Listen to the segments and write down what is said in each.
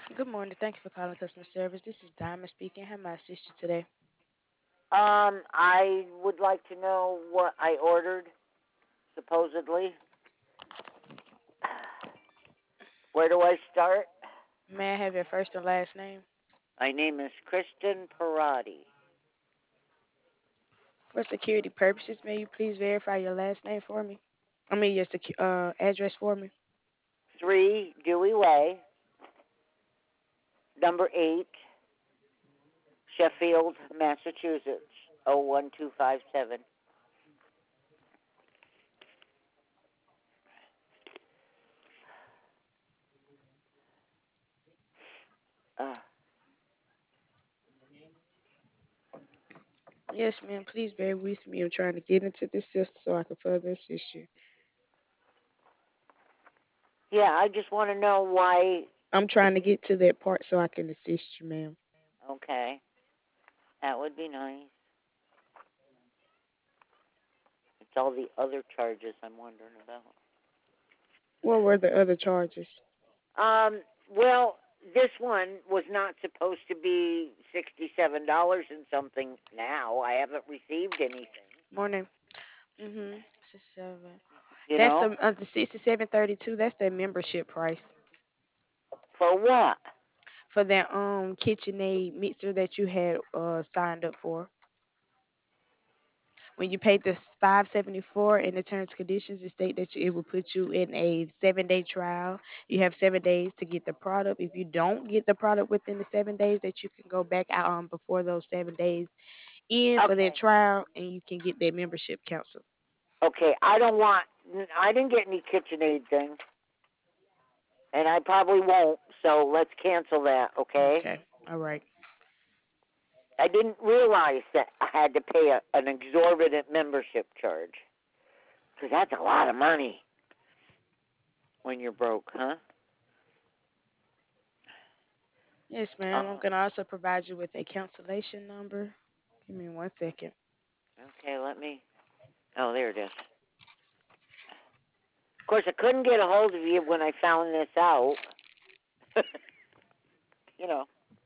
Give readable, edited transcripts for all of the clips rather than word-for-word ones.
Good morning. Thank you for calling customer service. This is Diamond speaking. How may I assist you today? I would like to know what I ordered, supposedly. Where do I start? May I have your first and last name? My name is Kristen Parati. For security purposes, may you please verify your last name for me? I mean your address for me. 3 Dewey Way, number 8, Sheffield, Massachusetts, 01257. Uh, Yes, ma'am. Please bear with me. I'm trying to get into this system so I can further assist you. yeah, I just want to know why. I'm trying to get to that part so I can assist you, ma'am. Okay, that would be nice. It's all the other charges I'm wondering about. What were the other charges? Well, this one was not supposed to be $67 and something now. I haven't received anything, Morning. Mm-hmm. 67. you That's know? the 6732. That's the membership price For what? for that KitchenAid mixer that you had signed up for. When you pay the 574 in the terms and conditions, it state that it will put you in a 7 day trial. You have 7 days to get the product. If you don't get the product within the 7 days, that you can go back out before those 7 days in for that Okay. trial, and you can get that membership canceled. Okay, I didn't get any KitchenAid thing, and I probably won't, so let's cancel that, okay? Okay, all right. I didn't realize that I had to pay an exorbitant membership charge, because that's a lot of money when you're broke, huh? Yes, ma'am. I'm Uh, gonna also provide you with a cancellation number. Give me 1 second. okay, oh, there it is. Of course, I couldn't get a hold of you when I found this out. you know.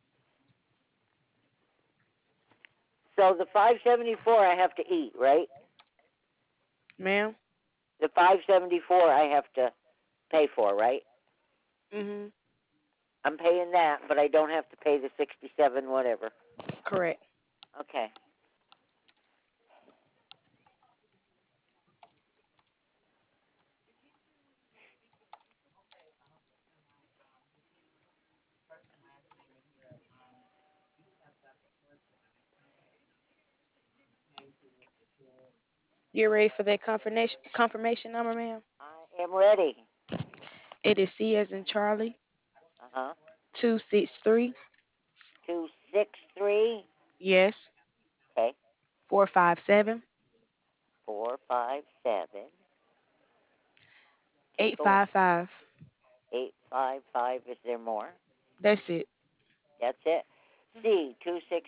So the 574 I have to eat, right? Ma'am. The 574 I have to pay for, right? Mhm. I'm paying that, but I don't have to pay the 67 whatever. Correct. Okay. You ready for that confirmation number, ma'am? I am ready. It is C as in Charlie, Uh-huh. 263, 263. yes, Okay. 457, 457. Keep going. 855. 855. Is there more? That's it. That's it. Mhm. C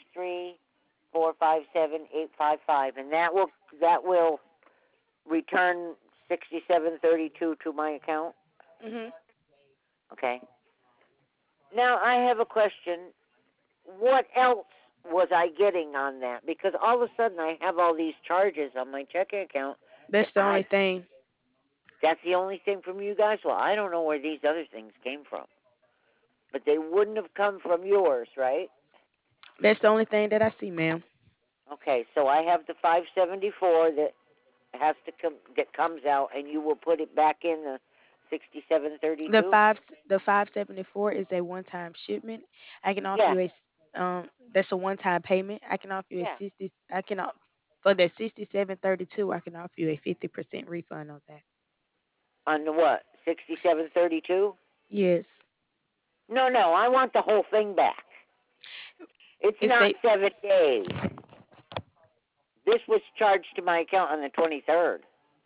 263 457 855, and that will return 6732 to my account. Mhm. Okay. Now I have a question. What else was I getting on that? Because all of a sudden I have all these charges on my checking account. That's the I only thing. That's the only thing from you guys. Well, I don't know where these other things came from, but they wouldn't have come from yours, right? That's the only thing that I see, ma'am. Okay, so I have the 574 that has to come that comes out, and you will put it back in the The 6732. five the 574 is a one-time shipment. I can offer Yeah, you that's a one-time payment. I can offer you a yeah. 60. For the 6732. I can offer you a 50% refund on that. On the what? 6732? Yes. No, no. I want the whole thing back. It's If not they 7 days. This was charged to my account on the 23rd.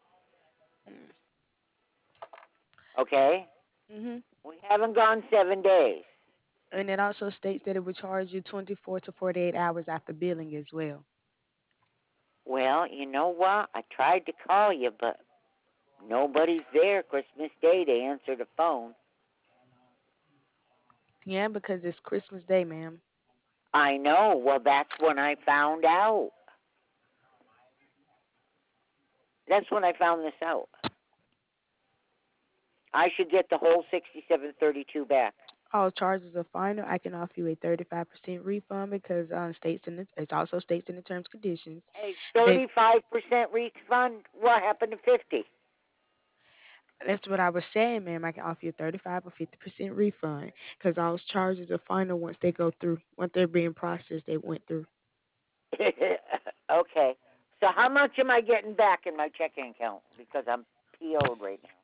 Okay, Mhm. we haven't gone 7 days. And it also states that it would charge you 24 to 48 hours after billing as well. Well, you know what? I tried to call you, but nobody's there Christmas Day to answer the phone. Yeah, because it's Christmas Day, ma'am. I know. Well, that's when I found out. That's when I found this out. I should get the whole 6732 back. All charges are final. I can offer you a 35% refund because it also states in the terms and conditions Hey, that 35% refund? What happened to 50? that's what I was saying, ma'am. I can offer you a 35 or 50% refund because all charges are final once they go through. Once they're being processed, they went through. Okay. So how much am I getting back in my checking account? Because I'm PO'd right now.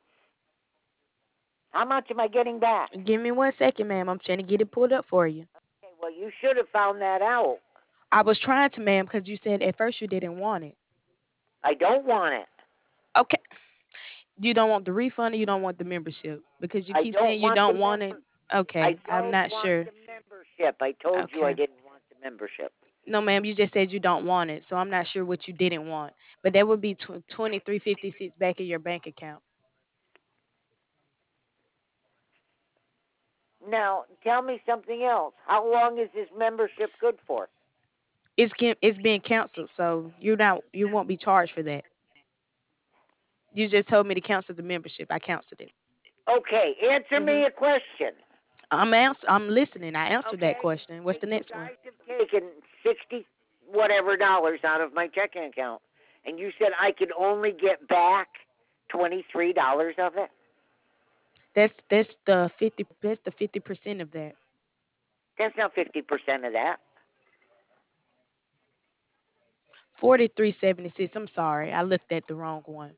How much am I getting back? Give me 1 second, ma'am. I'm trying to get it pulled up for you. Okay, well, you should have found that out. I was trying to, ma'am, because you said at first you didn't want it. I don't want it. Okay. You don't want the refund or you don't want the membership? Because you I keep don't saying you want the don't want it. member. I Okay. I'm don't not want sure. the membership. I told you I Okay. didn't want the membership. No, ma'am, you just said you don't want it. So I'm not sure what you didn't want. But that would be 2356 back in your bank account. Now, tell me something else. How long is this membership good for? It's being canceled, so you won't be charged for that. You just told me to cancel the membership. I canceled it. Okay, answer Mhm. me a question. I'm listening. I answered that Okay, question. What's the you next one? guys have taken 60 whatever dollars out of my checking account, and you said I could only get back $23 of it. That's the 50% of that. That's not 50% of that. 4376. I'm sorry. I looked at the wrong one.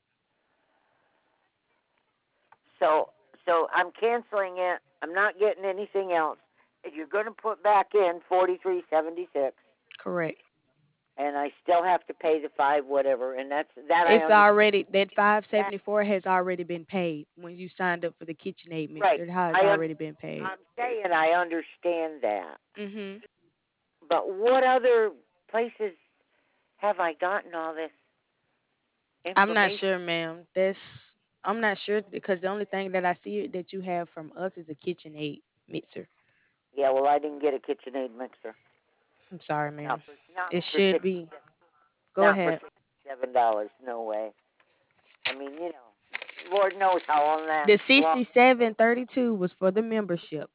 So, so I'm canceling it. I'm not getting anything else. If you're going to put back in 43.76, Correct. and I still have to pay the five whatever, and that I It's understand. already that That 574 has already been paid when you signed up for the KitchenAid right. mixer. It has I already been paid. I'm saying I understand that, Mhm. but what other places have I gotten all this I'm not information? sure, ma'am. I'm not sure because the only thing that I see that you have from us is a KitchenAid mixer. Yeah, well, I didn't get a KitchenAid mixer. I'm sorry, Not ma'am. for not It for should six be. Go not for ahead. $67. No way. I mean, Lord knows how long that The long. 6732 was for the membership.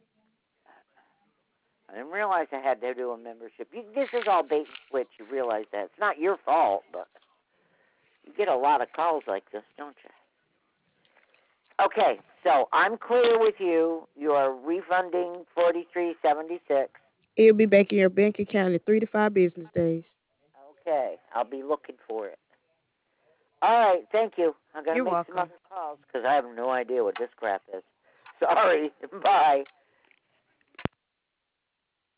I didn't realize I had to do a membership. This is all bait and switch. You realize that it's not your fault, but you get a lot of calls like this, don't you? Okay, so I'm clear with you. You are refunding 43.76. It'll be back in your bank account in 3 to 5 business days. Okay, I'll be looking for it. All right, thank you. I'm gonna You're make some welcome. other calls because I have no idea what this crap is. Sorry. Bye.